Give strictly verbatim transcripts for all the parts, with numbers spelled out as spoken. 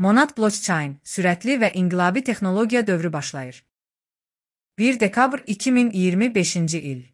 Monad Blockchain, sürətli və inqilabi texnologiya dövrü başlayır. bir dekabr iki min iyirmi beşinci il.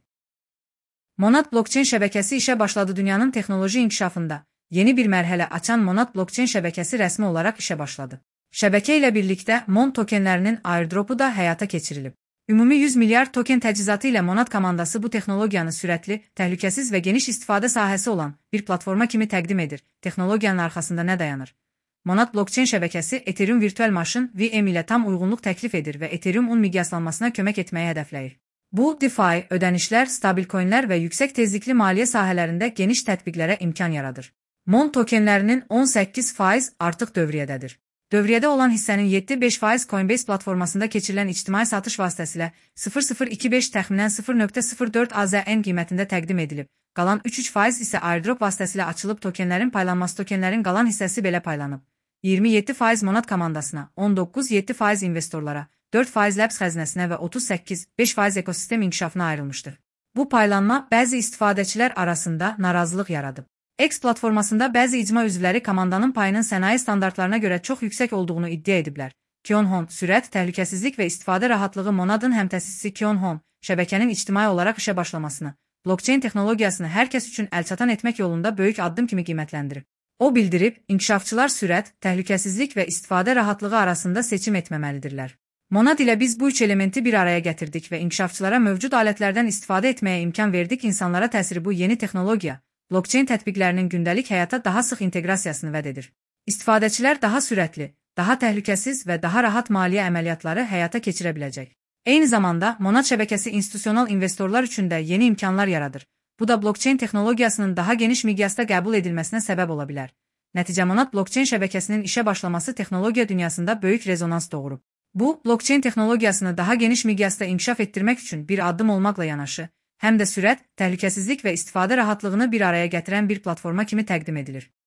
Monad blockchain şəbəkəsi işə başladı. Dünyanın texnoloji inkişafında yeni bir mərhələ açan Monad blockchain şəbəkəsi rəsmi olaraq işə başladı. Şəbəkə ilə birlikdə Mon tokenlərinin airdropu da həyata keçirilib. Ümumi yüz milyard token təchizatı ilə Monad komandası bu texnologiyanı sürətli, təhlükəsiz və geniş istifadə sahəsi olan bir platforma kimi təqdim edir. Texnologiyanın arxasında nə dayanır? Monad blockchain şəbəkəsi Ethereum virtual maşın V M ilə tam uyğunluq təklif edir və Ethereum-un miqyaslanmasına kömək etməyi hədəfləyir. Bu, DeFi, ödənişlər, stabil coinlər və yüksək tezlikli maliyyə sahələrində geniş tətbiqlərə imkan yaradır. Mon tokenlərinin on səkkiz faiz artıq dövriyyədədir. Dövriyyədə olan hissənin yeddi beş faiz Coinbase platformasında keçirilən ictimai satış vasitəsilə sıfır nöqtə sıfır iki beş təxminən sıfır nöqtə sıfır dörd A Z N qiymətində təqdim edilib. Qalan üç üç faiz isə airdrop vasitəsilə açılıb. Tokenlərin paylanması tokenlərin qalan hissəsi belə paylanıb. iyirmi yeddi faiz Monad komandasına, on doqquz yeddi faiz investorlara, dörd faiz Labs xəzinəsinə və otuz səkkiz beş faiz ekosistem inkişafına ayrılmışdır. Bu paylanma bəzi istifadəçilər arasında narazılıq yaradıb. X platformasında bəzi icma üzvləri komandanın payının sənaye standartlarına görə çox yüksək olduğunu iddia ediblər. Kyonhon, sürət, təhlükəsizlik və istifadə rahatlığı Monadın həmtəsisçisi Kyonhon, şəbəkənin ictimai olaraq işə başlamasını, blockchain texnologiyasını hər kəs üçün əlçatan etmək yolunda böyük addım kimi qiymətləndirir. O bildirib, inkişafçılar sürət, təhlükəsizlik və istifadə rahatlığı arasında seçim etməməlidirlər. Monad ilə biz bu üç elementi bir araya gətirdik və inkişafçılara mövcud alətlərdən istifadə etməyə imkan verdik. İnsanlara təsiri bu yeni texnologiya, blockchain tətbiqlərinin gündəlik həyata daha sıx inteqrasiyasını vəd edir. İstifadəçilər daha sürətli, daha təhlükəsiz və daha rahat maliyyə əməliyyatları həyata keçirə biləcək. Eyni zamanda, Monad şəbəkəsi institusional investorlar üçün də yeni imkanlar yaradır. Bu da blockchain texnologiyasının daha geniş miqyasda qəbul edilməsinə səbəb ola bilər. Nəticə Monad blockchain şəbəkəsinin işə başlaması texnologiya dünyasında böyük rezonans doğurub. Bu, blockchain texnologiyasını daha geniş miqyasda inkişaf etdirmək üçün bir addım olmaqla yanaşı, həm də sürət, təhlükəsizlik və istifadə rahatlığını bir araya gətirən bir platforma kimi təqdim edilir.